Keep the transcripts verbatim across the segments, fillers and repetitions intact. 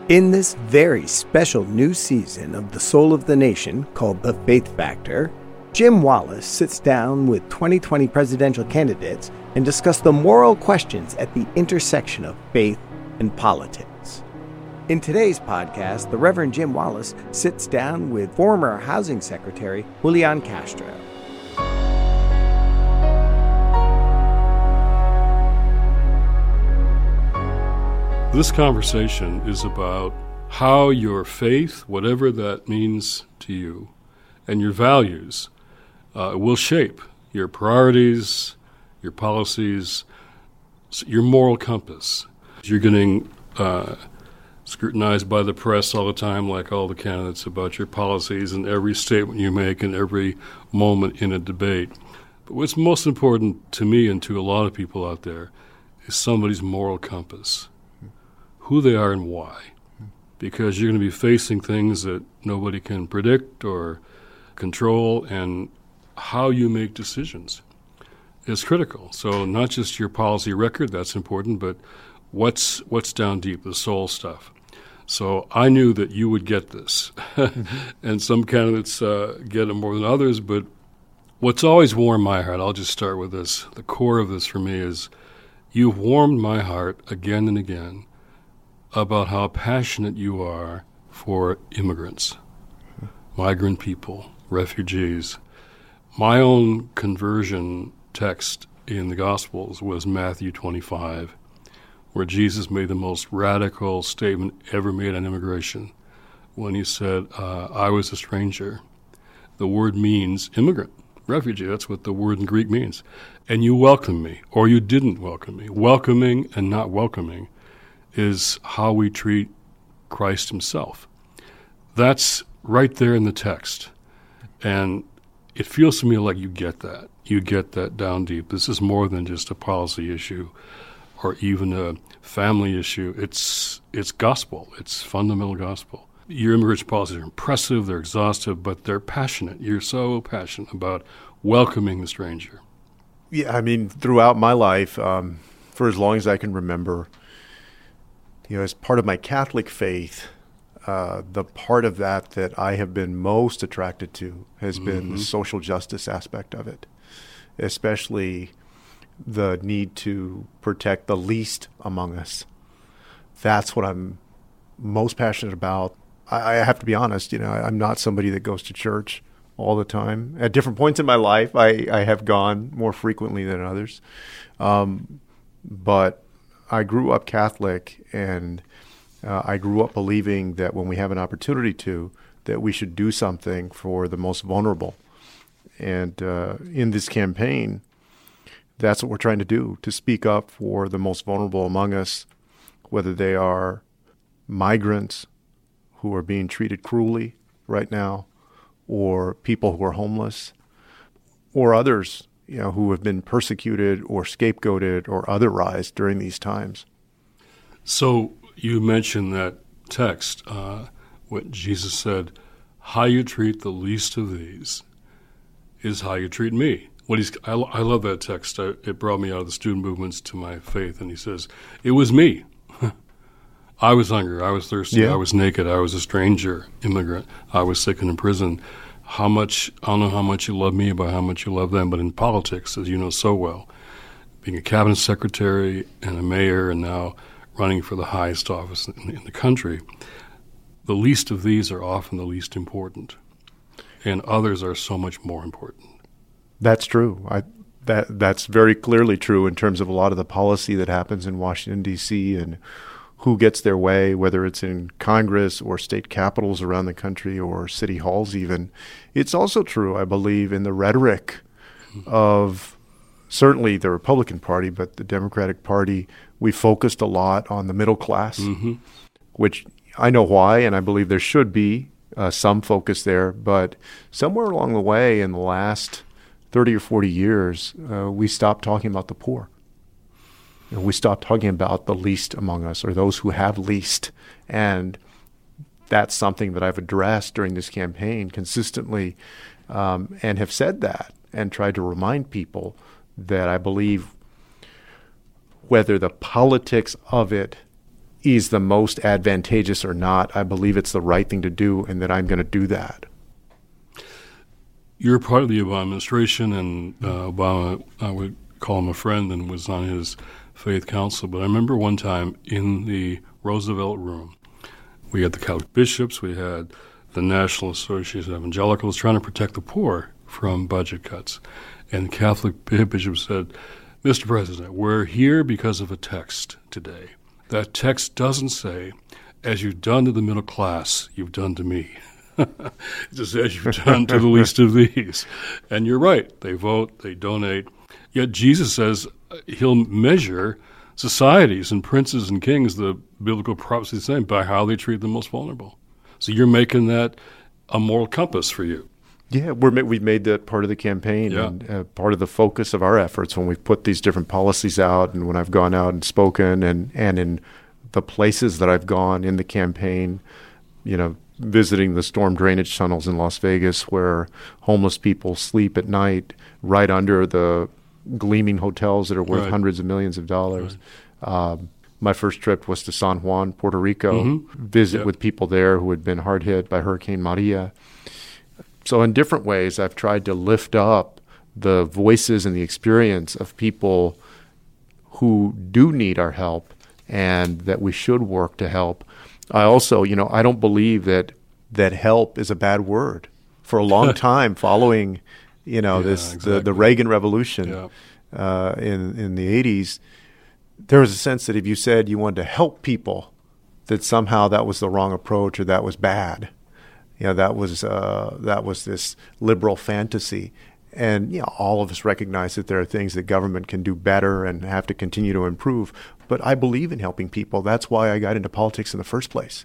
In this very special new season of The Soul of the Nation, called The Faith Factor, Jim Wallis sits down with twenty twenty presidential candidates and discusses the moral questions at the intersection of faith and politics. In today's podcast, the Reverend Jim Wallis sits down with former Housing Secretary Julian Castro. This conversation is about how your faith, whatever that means to you, and your values uh, will shape your priorities, your policies, your moral compass. You're getting uh, scrutinized by the press all the time, like all the candidates, about your policies and every statement you make and every moment in a debate. But what's most important to me and to a lot of people out there is somebody's moral compass. Who they are and why, because you're going to be facing things that nobody can predict or control, and how you make decisions is critical. So not just your policy record, that's important, but what's what's down deep, the soul stuff. So I knew that you would get this, and some candidates uh, get it more than others, but what's always warmed my heart, I'll just start with this, the core of this for me is you've warmed my heart again and again about how passionate you are for immigrants, migrant people, refugees. My own conversion text in the Gospels was Matthew twenty-five, where Jesus made the most radical statement ever made on immigration when he said, uh, I was a stranger. The word means immigrant, refugee. That's what the word in Greek means. And you welcomed me, or you didn't welcome me. Welcoming and not welcoming is how we treat Christ himself. That's right there in the text. And it feels to me like you get that. You get that down deep. This is more than just a policy issue or even a family issue. It's it's gospel. It's fundamental gospel. Your immigration policies are impressive, they're exhaustive, but they're passionate. You're so passionate about welcoming the stranger. Yeah, I mean, throughout my life, um, for as long as I can remember, you know, as part of my Catholic faith, uh, the part of that that I have been most attracted to has mm-hmm. been the social justice aspect of it, especially the need to protect the least among us. That's what I'm most passionate about. I, I have to be honest, you know, I'm not somebody that goes to church all the time. At different points in my life, I, I have gone more frequently than others. Um, but I grew up Catholic, and uh, I grew up believing that when we have an opportunity to, that we should do something for the most vulnerable. And uh, in this campaign, that's what we're trying to do, to speak up for the most vulnerable among us, whether they are migrants who are being treated cruelly right now, or people who are homeless, or others, you know, who have been persecuted or scapegoated or otherized during these times. So you mentioned that text, uh, what Jesus said, how you treat the least of these is how you treat me. What he's, I, I love that text. I, it brought me out of the student movements to my faith. And he says, it was me. I was hungry. I was thirsty. Yeah. I was naked. I was a stranger, immigrant. I was sick and in prison. How much, I don't know how much you love me by how much you love them, but in politics, as you know so well, being a cabinet secretary and a mayor and now running for the highest office in, in the country, the least of these are often the least important, and others are so much more important. That's true. I, that that's very clearly true in terms of a lot of the policy that happens in Washington, D C, and who gets their way, whether it's in Congress or state capitals around the country or city halls even. It's also true, I believe, in the rhetoric of certainly the Republican Party, but the Democratic Party. We focused a lot on the middle class, mm-hmm. which I know why, and I believe there should be uh, some focus there. But somewhere along the way in the last thirty or forty years, uh, we stopped talking about the poor. And we stopped talking about the least among us, or those who have least. And that's something that I've addressed during this campaign consistently, um, and have said that and tried to remind people that I believe whether the politics of it is the most advantageous or not. I believe it's the right thing to do, and that I'm going to do that. You're part of the Obama administration, and uh, Obama, I would call him a friend, and was on his faith council. But I remember one time in the Roosevelt room, we had the Catholic bishops, we had the National Association of Evangelicals trying to protect the poor from budget cuts. And the Catholic bishop said, Mister President, we're here because of a text today. That text doesn't say, as you've done to the middle class, you've done to me. It just says you've done to the least of these. And you're right. They vote, they donate. Yet Jesus says he'll measure societies and princes and kings, the biblical prophecy is the same, by how they treat the most vulnerable. So you're making that a moral compass for you. Yeah, we're, we've made that part of the campaign yeah. and uh, part of the focus of our efforts when we've put these different policies out, and when I've gone out and spoken, and, and in the places that I've gone in the campaign, you know, visiting the storm drainage tunnels in Las Vegas where homeless people sleep at night right under the gleaming hotels that are worth right. hundreds of millions of dollars. Right. Um, my first trip was to San Juan, Puerto Rico, mm-hmm. visit yep. with people there who had been hard hit by Hurricane Maria. So in different ways, I've tried to lift up the voices and the experience of people who do need our help and that we should work to help. I also, you know, I don't believe that that help is a bad word. For a long time following, you know, yeah, this exactly. the, the Reagan Revolution yeah. uh, in, in the eighties, there was a sense that if you said you wanted to help people, that somehow that was the wrong approach or that was bad. You know, that was uh, that was this liberal fantasy. And, you know, all of us recognize that there are things that government can do better and have to continue to improve. But I believe in helping people. That's why I got into politics in the first place.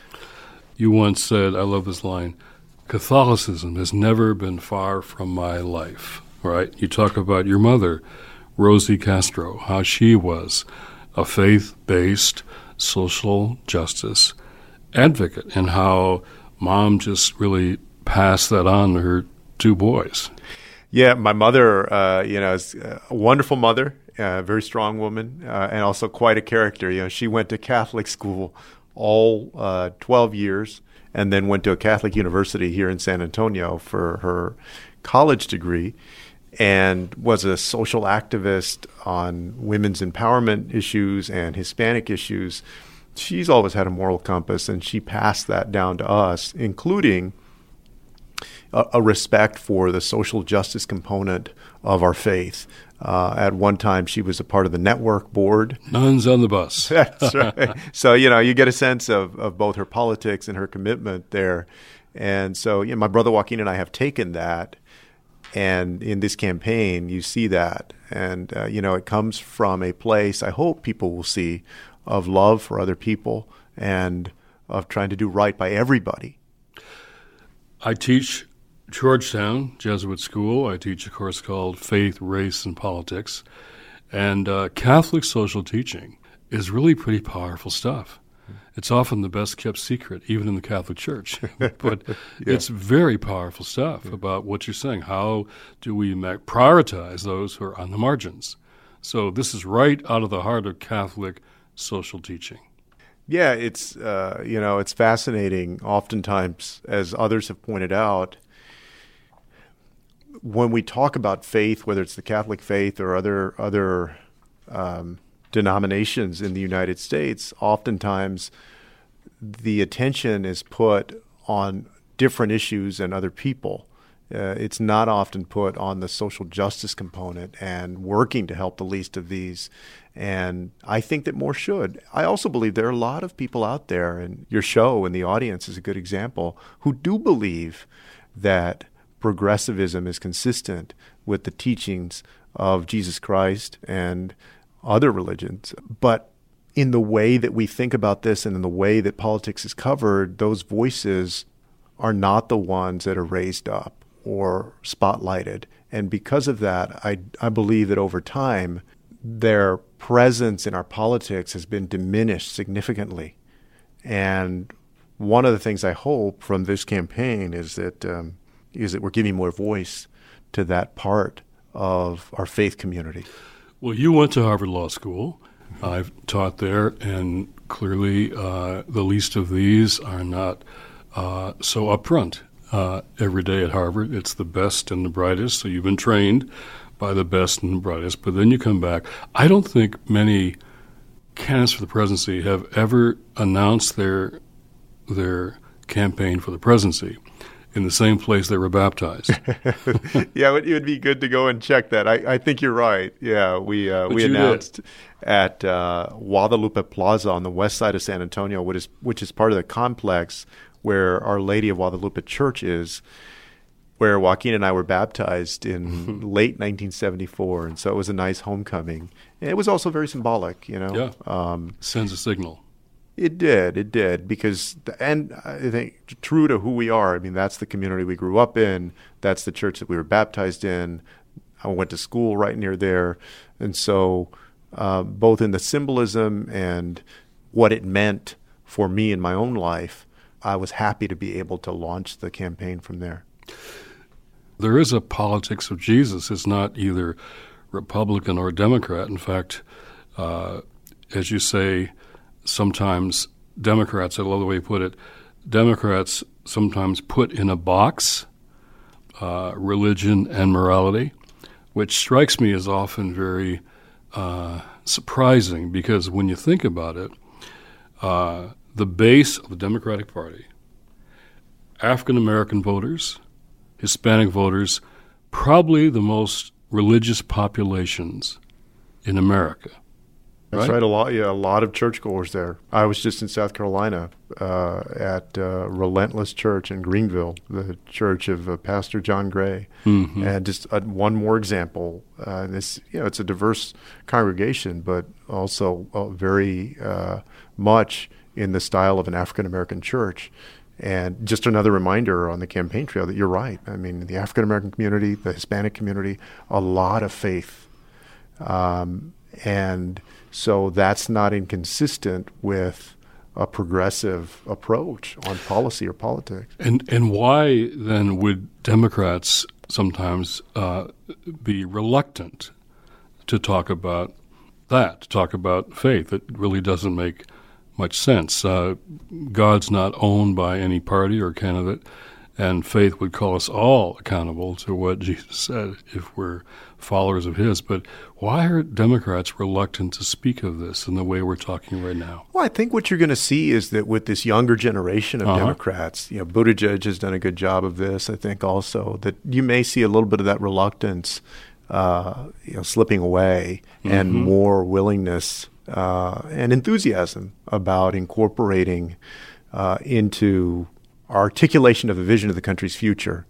You once said, I love this line, Catholicism has never been far from my life, right? You talk about your mother, Rosie Castro, how she was a faith-based social justice advocate, and how Mom just really passed that on to her two boys. Yeah, my mother, uh, you know, is a wonderful mother, a very strong woman, uh, and also quite a character. You know, she went to Catholic school all uh, twelve years, and then went to a Catholic university here in San Antonio for her college degree, and was a social activist on women's empowerment issues and Hispanic issues. She's always had a moral compass, and she passed that down to us, including a, a respect for the social justice component of our faith. Uh, at one time, she was a part of the network board. Nuns on the bus. That's right. So, you know, you get a sense of, of both her politics and her commitment there. And so, you know, my brother Joaquin and I have taken that, and in this campaign, you see that. And, uh, you know, it comes from a place, I hope people will see, of love for other people and of trying to do right by everybody. I teach Georgetown Jesuit School. I teach a course called Faith, Race, and Politics. And uh, Catholic social teaching is really pretty powerful stuff. It's often the best kept secret, even in the Catholic Church. But yeah. It's very powerful stuff yeah. about what you're saying. How do we prioritize those who are on the margins? So this is right out of the heart of Catholic social teaching. Yeah, it's uh, you know, it's fascinating. Oftentimes, as others have pointed out, when we talk about faith, whether it's the Catholic faith or other other um, denominations in the United States, oftentimes the attention is put on different issues and other people. Uh, it's not often put on the social justice component and working to help the least of these. And I think that more should. I also believe there are a lot of people out there, and your show and the audience is a good example, who do believe that progressivism is consistent with the teachings of Jesus Christ and other religions. But in the way that we think about this and in the way that politics is covered, those voices are not the ones that are raised up or spotlighted. And because of that, I, I believe that over time, their presence in our politics has been diminished significantly. And one of the things I hope from this campaign is that um, is that we're giving more voice to that part of our faith community. Well, you went to Harvard Law School. I've taught there, and clearly uh, the least of these are not uh, so upfront. Uh, every day at Harvard, it's the best and the brightest, so you've been trained by the best and the brightest, but then you come back. I don't think many candidates for the presidency have ever announced their their campaign for the presidency in the same place they were baptized. Yeah, it would be good to go and check that. I, I think you're right. Yeah, we uh, we announced did. at uh, Guadalupe Plaza on the west side of San Antonio, which is which is part of the complex where Our Lady of Guadalupe Church is, where Joaquin and I were baptized in late nineteen seventy-four, and so it was a nice homecoming. And it was also very symbolic, you know. Yeah, um, sends a signal. It did, it did, because, and I think true to who we are, I mean, that's the community we grew up in, that's the church that we were baptized in, I went to school right near there, and so uh, both in the symbolism and what it meant for me in my own life, I was happy to be able to launch the campaign from there. There is a politics of Jesus. It's not either Republican or Democrat. In fact, uh, as you say, sometimes Democrats, I love the way you put it, Democrats sometimes put in a box uh, religion and morality, which strikes me as often very uh, surprising, because when you think about it, uh, the base of the Democratic Party, African-American voters, Hispanic voters, probably the most religious populations in America. That's right. right. A lot, yeah, a lot of churchgoers there. I was just in South Carolina uh, at uh, Relentless Church in Greenville, the church of uh, Pastor John Gray. Mm-hmm. And just uh, one more example. Uh, this, you know, it's a diverse congregation, but also uh, very uh, much in the style of an African American church. And just another reminder on the campaign trail that you're right. I mean, the African American community, the Hispanic community, a lot of faith, um, and so that's not inconsistent with a progressive approach on policy or politics. And and why then would Democrats sometimes uh, be reluctant to talk about that, to talk about faith? It really doesn't make much sense. Uh, God's not owned by any party or candidate, and faith would call us all accountable to what Jesus said if we're followers of his. But why are Democrats reluctant to speak of this in the way we're talking right now? Well, I think what you're going to see is that with this younger generation of uh-huh. Democrats, you know, Buttigieg has done a good job of this, I think also, that you may see a little bit of that reluctance uh, you know, slipping away mm-hmm. and more willingness uh, and enthusiasm about incorporating uh, into articulation of the vision of the country's future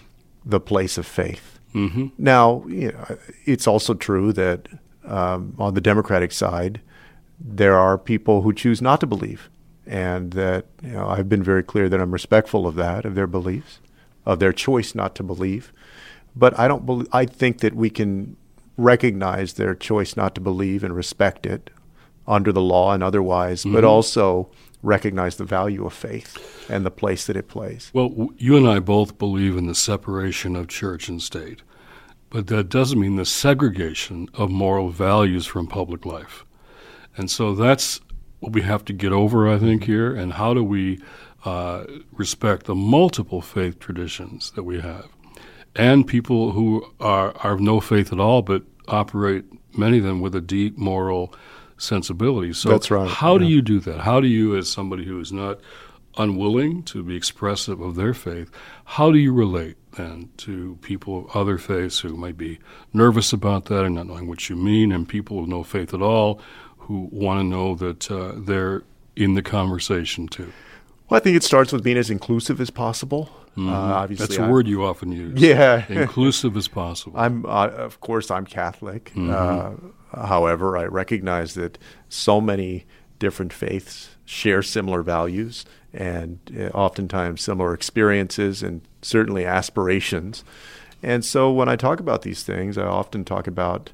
the place of faith. Mm-hmm. Now, you know, it's also true that um, on the Democratic side, there are people who choose not to believe, and that, you know, I've been very clear that I'm respectful of that, of their beliefs, of their choice not to believe. But I don't. Be- I think that we can recognize their choice not to believe and respect it under the law and otherwise, mm-hmm. but also recognize the value of faith and the place that it plays. Well, w- you and I both believe in the separation of church and state, but that doesn't mean the segregation of moral values from public life. And so that's what we have to get over, I think, here. And how do we uh, respect the multiple faith traditions that we have, and people who are, are of no faith at all, but operate, many of them, with a deep moral sensibility. So that's right. How yeah. do you do that? How do you, as somebody who is not unwilling to be expressive of their faith, how do you relate then to people of other faiths who might be nervous about that and not knowing what you mean, and people with no faith at all who want to know that uh, they're in the conversation too? Well, I think it starts with being as inclusive as possible. Mm-hmm. Uh, obviously, that's a I, word you often use. Yeah, inclusive as possible. I'm, uh, of course, I'm Catholic. Mm-hmm. Uh, however, I recognize that so many different faiths share similar values and uh, oftentimes similar experiences and certainly aspirations. And so, when I talk about these things, I often talk about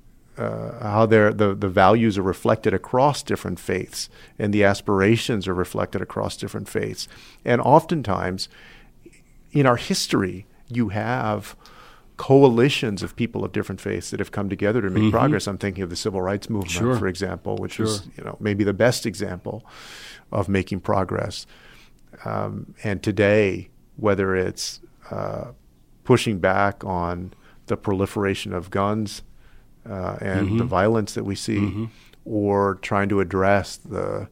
Uh, how the the values are reflected across different faiths, and the aspirations are reflected across different faiths. And oftentimes, in our history, you have coalitions of people of different faiths that have come together to make Mm-hmm. progress. I'm thinking of the civil rights movement, Sure. for example, which Sure. was, you know, maybe the best example of making progress. Um, and today, whether it's uh, pushing back on the proliferation of guns uh, and Mm-hmm. the violence that we see, Mm-hmm. or trying to address the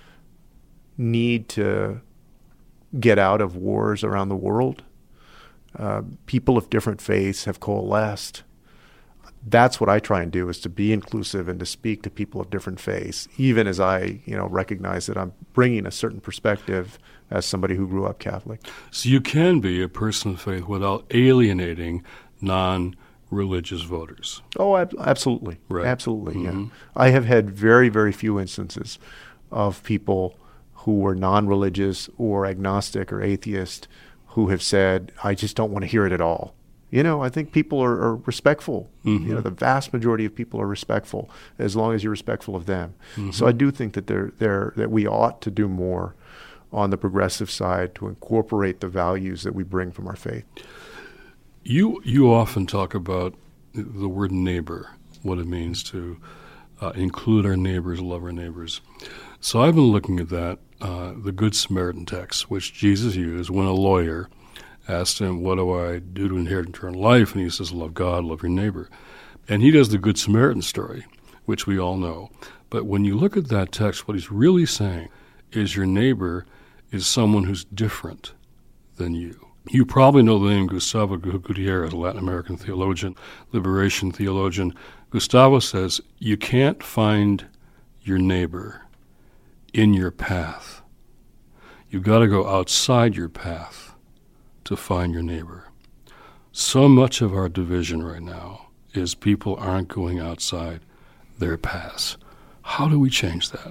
need to get out of wars around the world, uh, people of different faiths have coalesced. That's what I try and do, is to be inclusive and to speak to people of different faiths, even as I, you know, recognize that I'm bringing a certain perspective as somebody who grew up Catholic. So you can be a person of faith without alienating non-religious voters. Oh, ab- absolutely. Right. Absolutely, Mhm. yeah. I have had very, very few instances of people who were non-religious or agnostic or atheist who have said, I just don't want to hear it at all. You know, I think people are, are respectful. Mhm. You know, the vast majority of people are respectful as long as you're respectful of them. Mhm. So I do think that they're, they're, that we ought to do more on the progressive side to incorporate the values that we bring from our faith. You you often talk about the word neighbor, what it means to uh, include our neighbors, love our neighbors. So I've been looking at that, uh, the Good Samaritan text, which Jesus used when a lawyer asked him, what do I do to inherit eternal life? And he says, love God, love your neighbor. And he does the Good Samaritan story, which we all know. But when you look at that text, what he's really saying is your neighbor is someone who's different than you. You probably know the name Gustavo Gutierrez, a Latin American theologian, liberation theologian. Gustavo says, you can't find your neighbor in your path. You've got to go outside your path to find your neighbor. So much of our division right now is people aren't going outside their paths. How do we change that?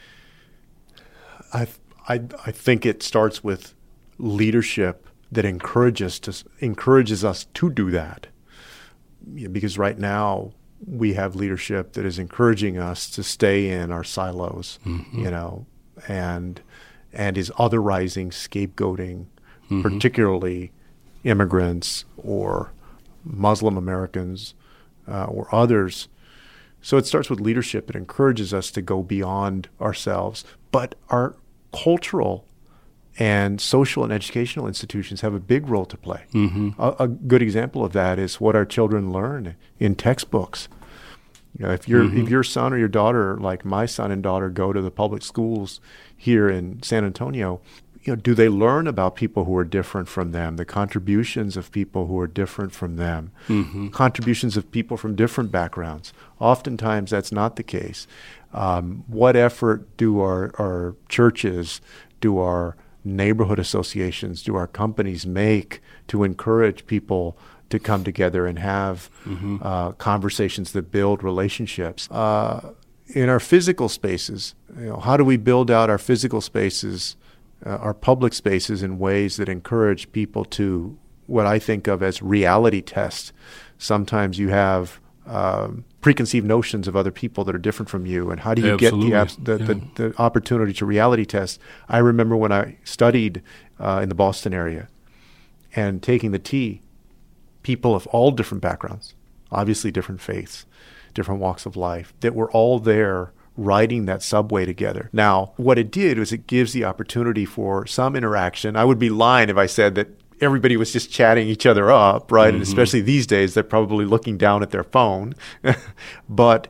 I, I, I think it starts with leadership that encourages to encourages us to do that. Yeah, because right now we have leadership that is encouraging us to stay in our silos, mm-hmm. you know, and and is otherizing, scapegoating, mm-hmm. particularly immigrants or Muslim Americans uh, or others. So it starts with leadership that encourages us to go beyond ourselves. But our cultural and social and educational institutions have a big role to play. Mm-hmm. A, a good example of that is what our children learn in textbooks. You know, if your Mm-hmm. if your son or your daughter, like my son and daughter, go to the public schools here in San Antonio, you know, do they learn about people who are different from them, the contributions of people who are different from them, Mm-hmm. contributions of people from different backgrounds? Oftentimes that's not the case. Um, what effort do our, our churches, do our neighborhood associations, do our companies make to encourage people to come together and have Mm-hmm. uh, conversations that build relationships? Uh, in our physical spaces, you know, how do we build out our physical spaces, uh, our public spaces, in ways that encourage people to what I think of as reality tests? Sometimes you have um, preconceived notions of other people that are different from you, and how do you Absolutely. get the, abs- the, Yeah. the the opportunity to reality test? I remember when I studied uh, in the Boston area and taking the T, people of all different backgrounds, obviously different faiths, different walks of life, that were all there riding that subway together. Now, what it did was it gives the opportunity for some interaction. I would be lying if I said that everybody was just chatting each other up, right? Mm-hmm. And especially these days, they're probably looking down at their phone. But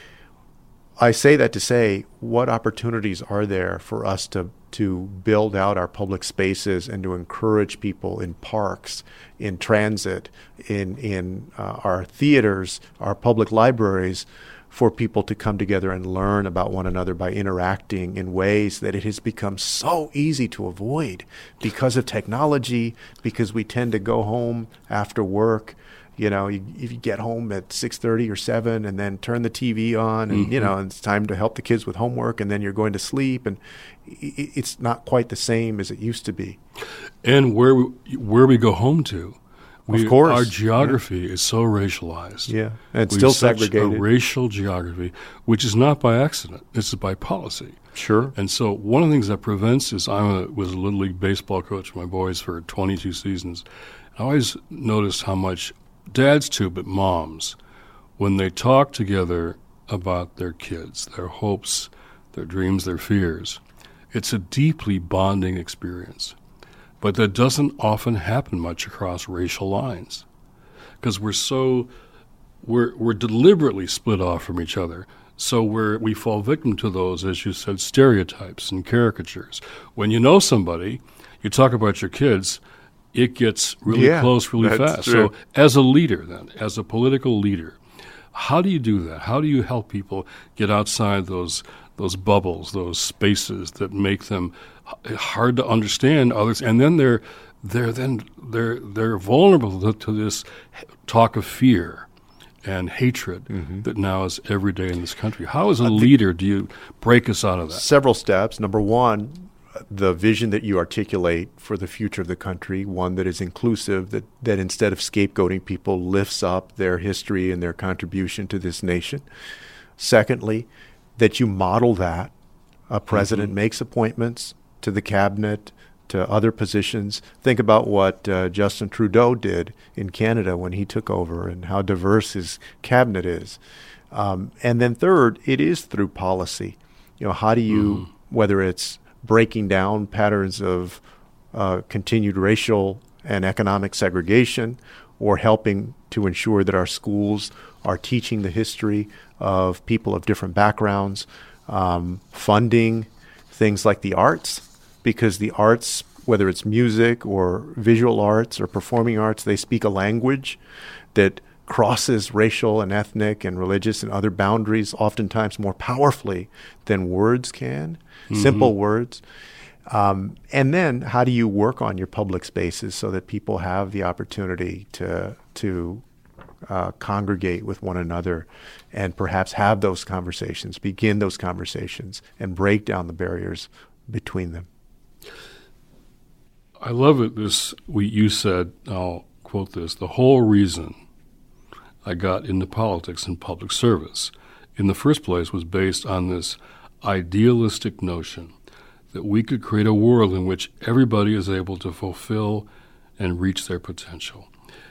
I say that to say, what opportunities are there for us to to build out our public spaces and to encourage people in parks, in transit, in in uh, our theaters, our public libraries, for people to come together and learn about one another by interacting in ways that it has become so easy to avoid because of technology, because we tend to go home after work. You know, you, if you get home at six thirty or seven and then turn the T V on and, Mm-hmm. you know, it's time to help the kids with homework and then you're going to sleep, and it, it's not quite the same as it used to be. And where we, where we go home to. We, Of course. Our geography yeah. is so racialized. Yeah, and it's we still have such segregated. a racial geography, which is not by accident. It's by policy. Sure. And so one of the things that prevents is I was a Little League baseball coach for my boys for twenty-two seasons. I always noticed how much dads too, but moms, when they talk together about their kids, their hopes, their dreams, their fears, it's a deeply bonding experience. But that doesn't often happen much across racial lines, because we're so we're we're deliberately split off from each other. So we're we fall victim to those, as you said, stereotypes and caricatures. When you know somebody, you talk about your kids, it gets really yeah, close really that's fast. true. So as a leader, then, as a political leader, how do you do that? How do you help people get outside those those bubbles, those spaces that make them h- hard to understand others, and then they're they're then they're they're vulnerable to, to this talk of fear and hatred Mm-hmm. that now is every day in this country. How, as a leader, do you break us out of that? Several steps. Number one, the vision that you articulate for the future of the country, one that is inclusive, that, that instead of scapegoating people, lifts up their history and their contribution to this nation. Secondly, that you model that. A president Mm-hmm. makes appointments to the cabinet, to other positions. Think about what uh, Justin Trudeau did in Canada when he took over and how diverse his cabinet is. Um, and then third, it is through policy. You know, how do you, Mm-hmm. whether it's breaking down patterns of uh, continued racial and economic segregation, or helping to ensure that our schools are teaching the history of people of different backgrounds, um, funding things like the arts, because the arts, whether it's music or visual arts or performing arts, they speak a language that crosses racial and ethnic and religious and other boundaries oftentimes more powerfully than words can, Mm-hmm. simple words. Um, and then how do you work on your public spaces so that people have the opportunity to to uh, congregate with one another and perhaps have those conversations, begin those conversations, and break down the barriers between them? I love it. This we you said. I'll quote this: the whole reason I got into politics and public service, in the first place, was based on this idealistic notion that we could create a world in which everybody is able to fulfill and reach their potential.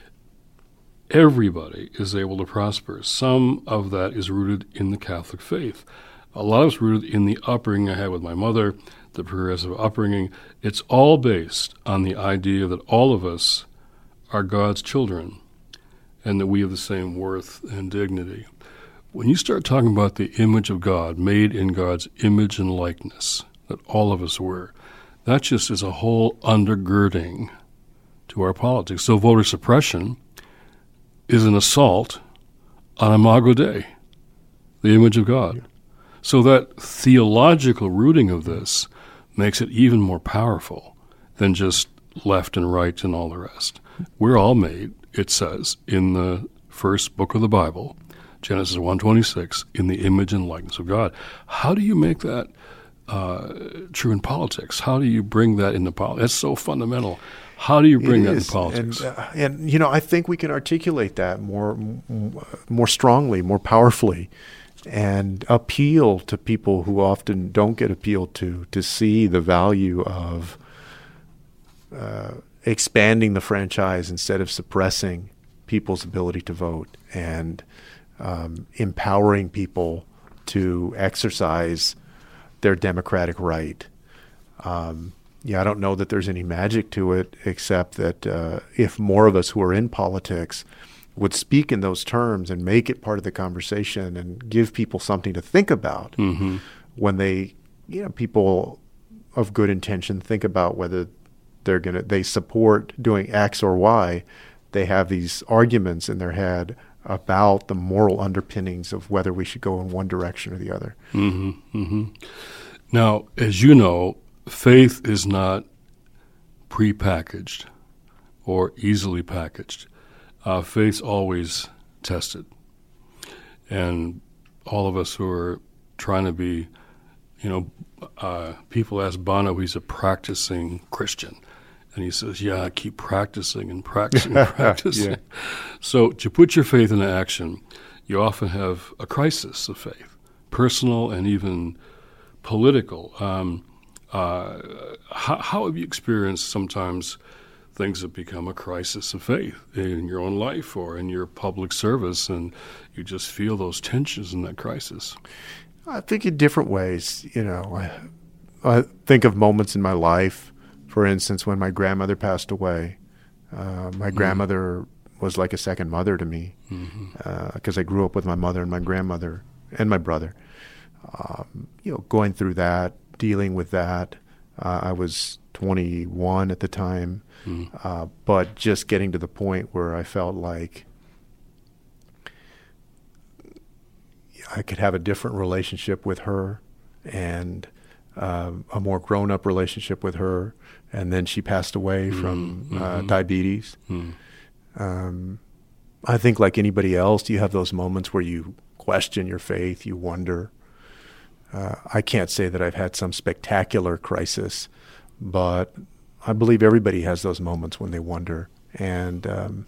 Everybody is able to prosper. Some of that is rooted in the Catholic faith. A lot of it's rooted in the upbringing I had with my mother, the progressive upbringing. It's all based on the idea that all of us are God's children and that we have the same worth and dignity. When you start talking about the image of God, made in God's image and likeness, that all of us were, that just is a whole undergirding to our politics. So voter suppression is an assault on Imago Dei, the image of God. So that theological rooting of this makes it even more powerful than just left and right and all the rest. We're all made, it says, in the first book of the Bible, Genesis one twenty-six, in the image and likeness of God. How do you make that uh, true in politics? How do you bring that into politics? That's so fundamental. How do you bring It that is. into politics? And, uh, and, you know, I think we can articulate that more, m- more strongly, more powerfully, and appeal to people who often don't get appealed to, to see the value of uh, expanding the franchise instead of suppressing people's ability to vote, and um, empowering people to exercise their democratic right. Um, yeah, I don't know that there's any magic to it, except that uh, if more of us who are in politics would speak in those terms and make it part of the conversation and give people something to think about Mm-hmm. when they, you know, people of good intention think about whether they're going to, they support doing X or Y, they have these arguments in their head about the moral underpinnings of whether we should go in one direction or the other. Mm-hmm. Mm-hmm. Now, as you know, faith is not prepackaged or easily packaged. Uh, faith's always tested. And all of us who are trying to be, you know, uh, people ask Bono, he's a practicing Christian. And he says, yeah, keep practicing and practicing and practicing. Yeah. So to put your faith into action, you often have a crisis of faith, personal and even political. Um, uh, how, how have you experienced sometimes things have become a crisis of faith in your own life or in your public service, and you just feel those tensions in that crisis. I think in different ways. You know, I, I think of moments in my life, for instance, when my grandmother passed away. Uh, my mm-hmm. grandmother was like a second mother to me because mm-hmm. uh, I grew up with my mother and my grandmother and my brother. Um, you know, going through that, dealing with that. Uh, I was twenty-one at the time, mm. uh, but just getting to the point where I felt like I could have a different relationship with her and uh, a more grown-up relationship with her. And then she passed away mm. from uh, mm-hmm. diabetes. Mm. Um, I think like anybody else, you have those moments where you question your faith, you wonder. Uh, I can't say that I've had some spectacular crisis, but I believe everybody has those moments when they wonder. And um,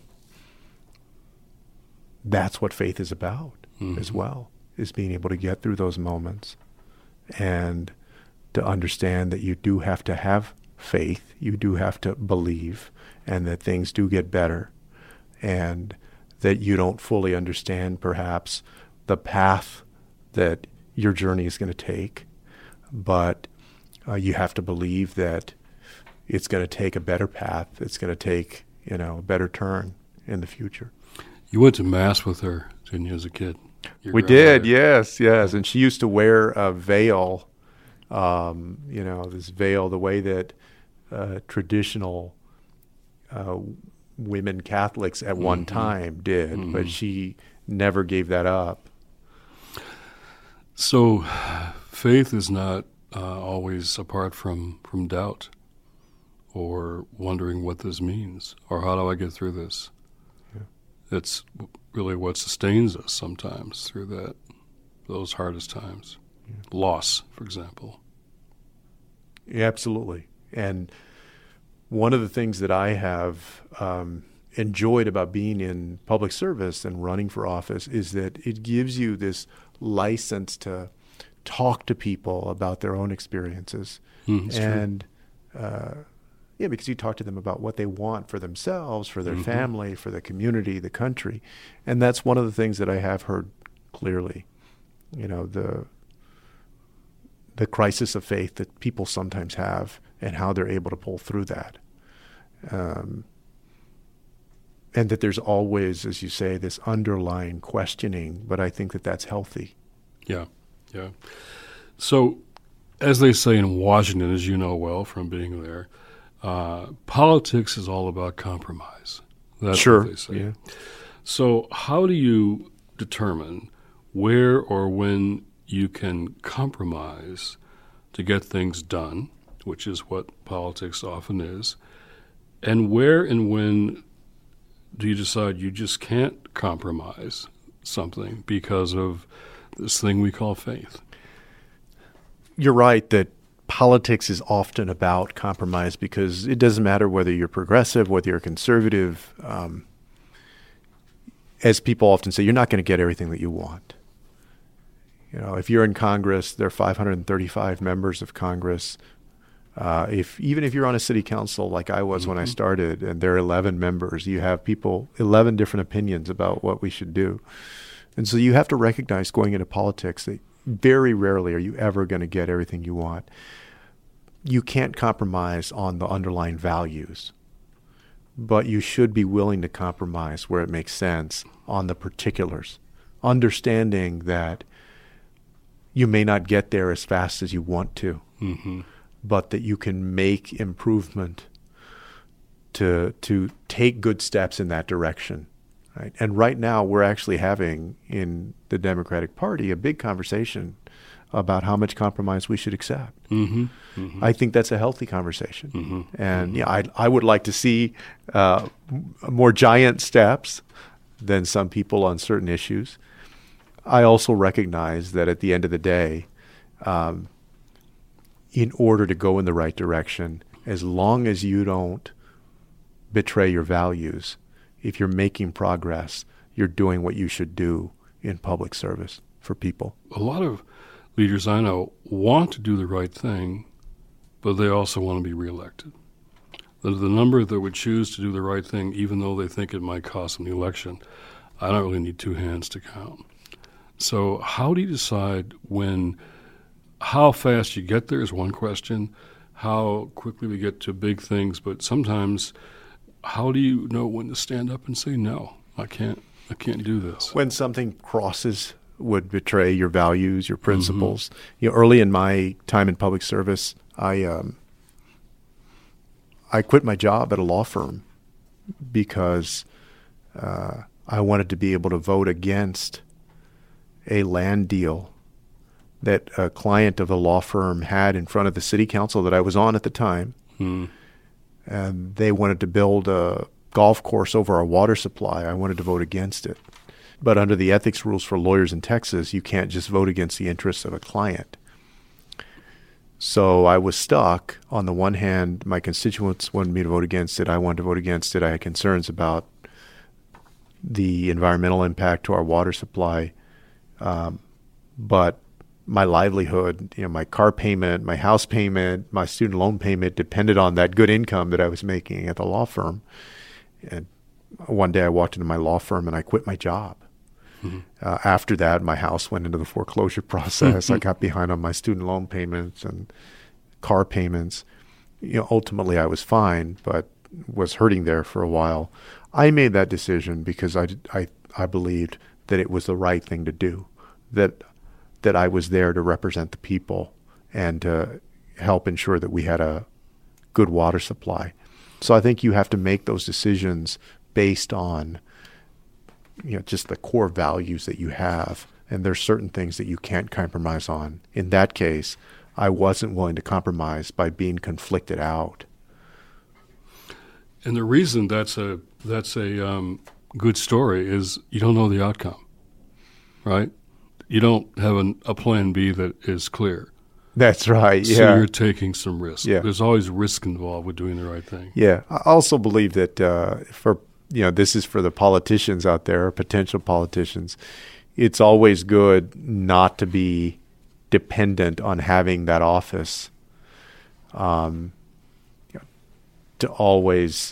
that's what faith is about mm-hmm. as well, is being able to get through those moments and to understand that you do have to have faith, you do have to believe, and that things do get better, and that you don't fully understand perhaps the path that your journey is going to take, but uh, you have to believe that it's going to take a better path. It's going to take, you know, a better turn in the future. You went to Mass with her, didn't you, as a kid? Your we did, yes, yes. And she used to wear a veil, um, you know, this veil, the way that uh, traditional uh, women Catholics at mm-hmm. one time did, mm-hmm. but she never gave that up. So faith is not uh, always apart from, from doubt or wondering what this means or how do I get through this. Yeah. It's really what sustains us sometimes through that, those hardest times. Yeah. Loss, for example. Yeah, absolutely. And one of the things that I have um, enjoyed about being in public service and running for office is that it gives you this license to talk to people about their own experiences. Mm, and uh, yeah, because you talk to them about what they want for themselves, for their mm-hmm. family, for the community, the country. And that's one of the things that I have heard clearly. You know, the the crisis of faith that people sometimes have and how they're able to pull through that. Um, and that there's always, as you say, this underlying questioning, but I think that that's healthy. Yeah, yeah. So, as they say in Washington, as you know well from being there, uh, politics is all about compromise. That's sure. what they say. Yeah. So, how do you determine where or when you can compromise to get things done, which is what politics often is, and where and when do you decide you just can't compromise something because of this thing we call faith? You're right that politics is often about compromise because it doesn't matter whether you're progressive, whether you're conservative. Um, as people often say, you're not going to get everything that you want. You know, if you're in Congress, there are five hundred thirty-five members of Congress. Uh, if even if you're on a city council like I was mm-hmm. when I started, and there are eleven members, you have people, eleven different opinions about what we should do. And so you have to recognize going into politics that very rarely are you ever going to get everything you want. You can't compromise on the underlying values, but you should be willing to compromise where it makes sense on the particulars, understanding that you may not get there as fast as you want to. Mm-hmm. But that you can make improvement to to take good steps in that direction, right? And right now we're actually having in the Democratic Party a big conversation about how much compromise we should accept. Mm-hmm. Mm-hmm. I think that's a healthy conversation, mm-hmm. and mm-hmm. yeah, I I would like to see uh, more giant steps than some people on certain issues. I also recognize that at the end of the day, um, in order to go in the right direction, as long as you don't betray your values, if you're making progress, you're doing what you should do in public service for people. A lot of leaders I know want to do the right thing, but they also want to be reelected. The, the number that would choose to do the right thing, even though they think it might cost them the election, I don't really need two hands to count. So how do you decide when, how fast you get there is one question, how quickly we get to big things, but sometimes how do you know when to stand up and say, no, I can't, I can't do this? When something crosses, would betray your values, your principles. Mm-hmm. You know, early in my time in public service, I um, I quit my job at a law firm because uh, I wanted to be able to vote against a land deal that a client of the law firm had in front of the city council that I was on at the time. Hmm. And they wanted to build a golf course over our water supply. I wanted to vote against it. But under the ethics rules for lawyers in Texas, you can't just vote against the interests of a client. So I was stuck. On the one hand, my constituents wanted me to vote against it. I wanted to vote against it. I had concerns about the environmental impact to our water supply. Um, but my livelihood, you know, my car payment, my house payment, my student loan payment depended on that good income that I was making at the law firm. And one day I walked into my law firm and I quit my job. Mm-hmm. Uh, after that, my house went into the foreclosure process. Mm-hmm. I got behind on my student loan payments and car payments. You know, ultimately I was fine, but was hurting there for a while. I made that decision because I, I, I believed that it was the right thing to do, that that I was there to represent the people and to help ensure that we had a good water supply. So I think you have to make those decisions based on, you know, just the core values that you have. And there's certain things that you can't compromise on. In that case, I wasn't willing to compromise by being conflicted out. And the reason that's a that's a um, good story is you don't know the outcome, right? You don't have an, a plan B that is clear. That's right, yeah. So you're taking some risk. Yeah. There's always risk involved with doing the right thing. Yeah. I also believe that uh, for, you know, this is for the politicians out there, potential politicians, it's always good not to be dependent on having that office, um, to always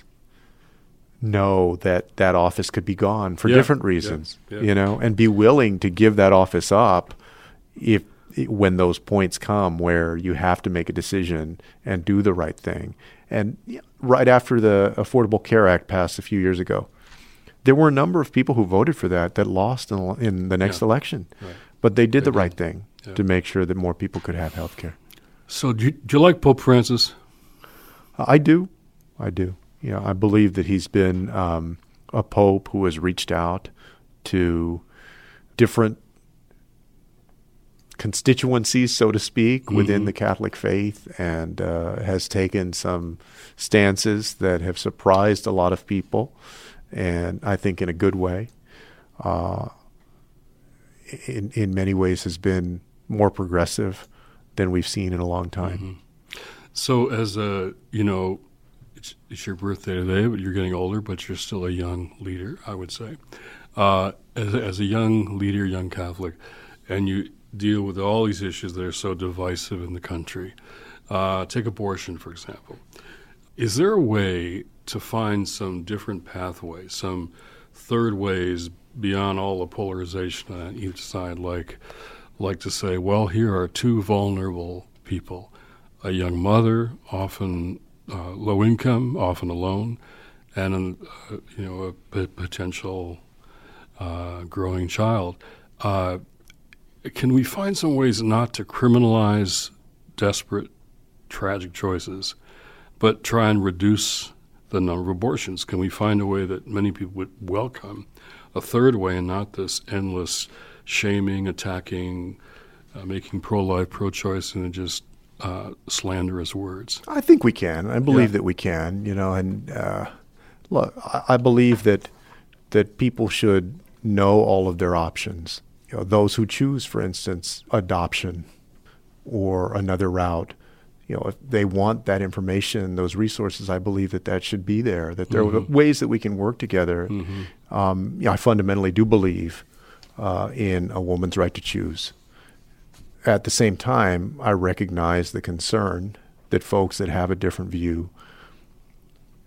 know that that office could be gone for yeah, different reasons, yeah, yeah. you know, and be willing to give that office up if when those points come where you have to make a decision and do the right thing. And right after the Affordable Care Act passed a few years ago, there were a number of people who voted for that that lost in, in the next yeah. election. Right. But they did they the did. right thing yeah. to make sure that more people could have health care. So do you, do you like Pope Francis? I do. I do. You know, I believe that he's been um, a pope who has reached out to different constituencies, so to speak, mm-hmm. within the Catholic faith, and uh, has taken some stances that have surprised a lot of people, and I think in a good way. Uh, in in many ways has been more progressive than we've seen in a long time. Mm-hmm. So as a, you know, it's, it's your birthday today, but you're getting older, but you're still a young leader, I would say. Uh, as, as a young leader, young Catholic, and you deal with all these issues that are so divisive in the country. Uh, take abortion, for example. Is there a way to find some different pathways, some third ways beyond all the polarization on each side, like, like to say, well, here are two vulnerable people, a young mother, often uh, low income, often alone, and an, uh, you know, a p- potential uh, growing child. Uh, Can we find some ways not to criminalize desperate, tragic choices, but try and reduce the number of abortions? Can we find a way that many people would welcome a third way and not this endless shaming, attacking, uh, making pro-life, pro-choice, and just uh, slanderous words? I think we can. I believe yeah. that we can, you know, and uh, look, I, I believe that that people should know all of their options. You know, those who choose, for instance, adoption or another route, you know, if they want that information, those resources, I believe that that should be there, that there mm-hmm. are ways that we can work together. Mm-hmm. Um, you know, I fundamentally do believe uh, in a woman's right to choose. At the same time, I recognize the concern that folks that have a different view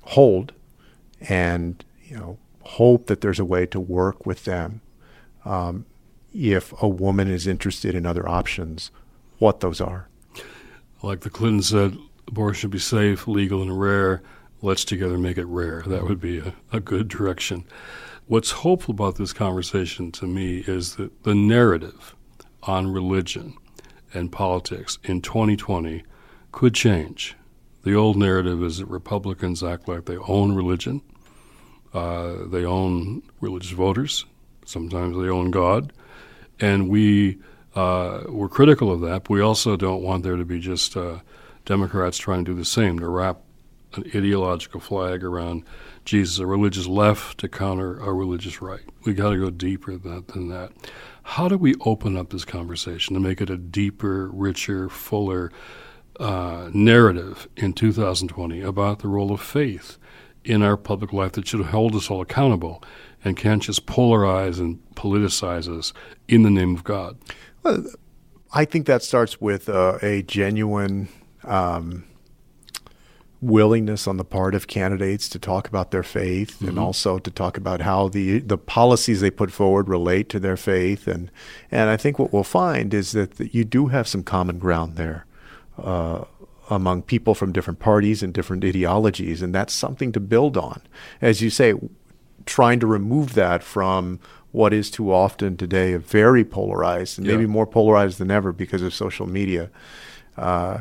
hold, and you know hope that there's a way to work with them um, if a woman is interested in other options, what those are. Like the Clintons said, abortion should be safe, legal, and rare. Let's together make it rare. That would be a, a good direction. What's hopeful about this conversation to me is that the narrative on religion and politics in twenty twenty could change. The old narrative is that Republicans act like they own religion. Uh, they own religious voters. Sometimes they own God. And we, uh, we're critical of that, but we also don't want there to be just uh, Democrats trying to do the same, to wrap an ideological flag around Jesus, a religious left to counter a religious right. We got to go deeper than that, than that. How do we open up this conversation to make it a deeper, richer, fuller uh, narrative in two thousand twenty about the role of faith in our public life that should hold us all accountable and can't just polarize and politicize us in the name of God? Well, I think that starts with uh, a genuine um, willingness on the part of candidates to talk about their faith, mm-hmm. and also to talk about how the the policies they put forward relate to their faith. And and I think what we'll find is that, that you do have some common ground there uh, among people from different parties and different ideologies, and that's something to build on. As you say, trying to remove that from what is too often today a very polarized, and yeah. maybe more polarized than ever because of social media. Uh,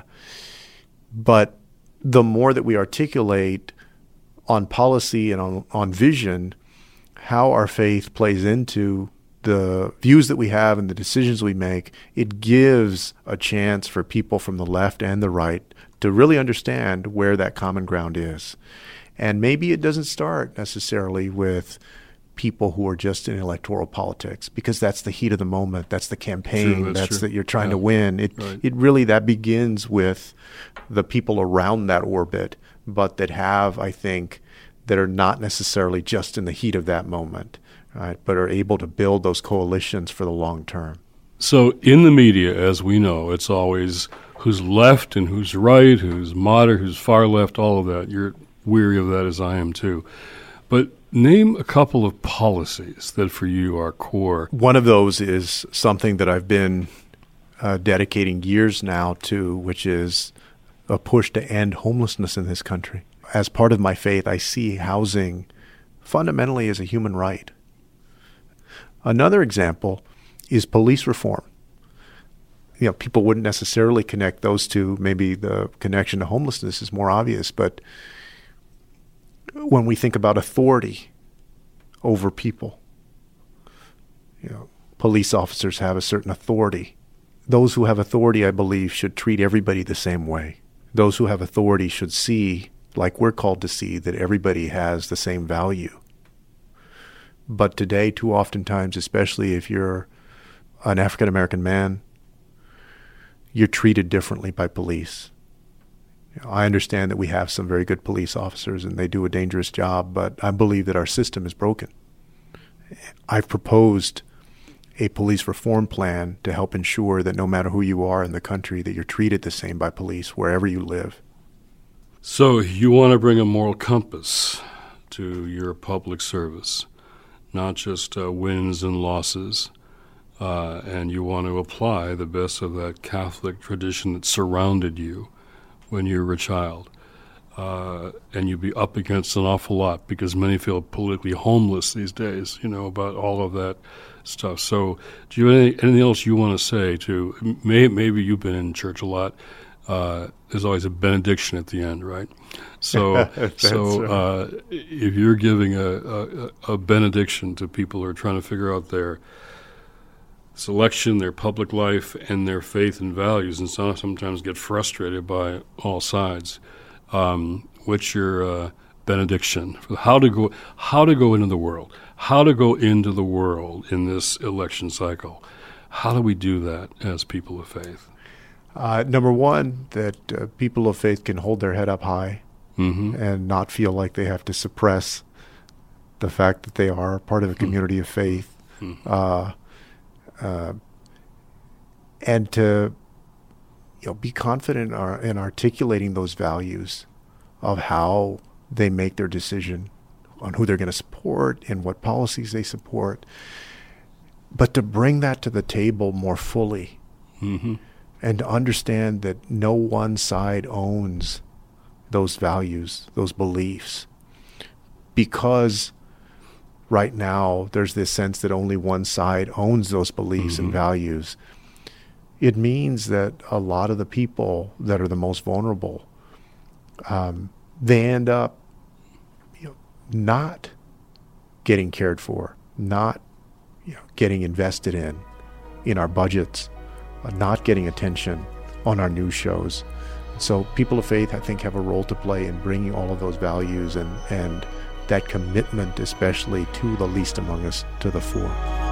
but the more that we articulate on policy and on, on vision how our faith plays into the views that we have and the decisions we make, it gives a chance for people from the left and the right to really understand where that common ground is. And maybe it doesn't start necessarily with people who are just in electoral politics, because that's the heat of the moment. That's the campaign. True, that's that's true. that you're trying yeah. to win. It right. it really, that begins with the people around that orbit, but that have, I think, that are not necessarily just in the heat of that moment, right, but are able to build those coalitions for the long term. So in the media, as we know, it's always who's left and who's right, who's moderate, who's far left, all of that. You're weary of that, as I am too. But name a couple of policies that for you are core. One of those is something that I've been uh, dedicating years now to, which is a push to end homelessness in this country. As part of my faith, I see housing fundamentally as a human right. Another example is police reform. You know, people wouldn't necessarily connect those two. Maybe the connection to homelessness is more obvious, but when we think about authority over people, you know, police officers have a certain authority. Those who have authority, I believe, should treat everybody the same way. Those who have authority should see, like we're called to see, that everybody has the same value. But today, too oftentimes, especially if you're an African-American man, you're treated differently by police. I understand that we have some very good police officers and they do a dangerous job, but I believe that our system is broken. I've proposed a police reform plan to help ensure that no matter who you are in the country, that you're treated the same by police wherever you live. So you want to bring a moral compass to your public service, not just uh, wins and losses, uh, and you want to apply the best of that Catholic tradition that surrounded you when you were a child, uh, and you'd be up against an awful lot because many feel politically homeless these days, you know, about all of that stuff. So do you have any, anything else you want to say to, may, maybe you've been in church a lot, uh, there's always a benediction at the end, right? So so right. uh, if you're giving a, a, a benediction to people who are trying to figure out their selection, their public life, and their faith and values, and some, sometimes get frustrated by all sides. Um, what's your uh, benediction for how to go? How to go into the world? How to go into the world in this election cycle? How do we do that as people of faith? Uh, number one, that uh, people of faith can hold their head up high, mm-hmm. and not feel like they have to suppress the fact that they are part of a community mm-hmm. of faith. Mm-hmm. Uh, Uh, and to, you know, be confident in, our, in articulating those values of how they make their decision on who they're going to support and what policies they support. But to bring that to the table more fully, mm-hmm. and to understand that no one side owns those values, those beliefs, because right now there's this sense that only one side owns those beliefs mm-hmm. and values. It means that a lot of the people that are the most vulnerable, um, they end up, you know, not getting cared for, not, you know, getting invested in, in our budgets, uh, not getting attention on our news shows. So people of faith, I think, have a role to play in bringing all of those values and, and that commitment, especially to the least among us, to the fore.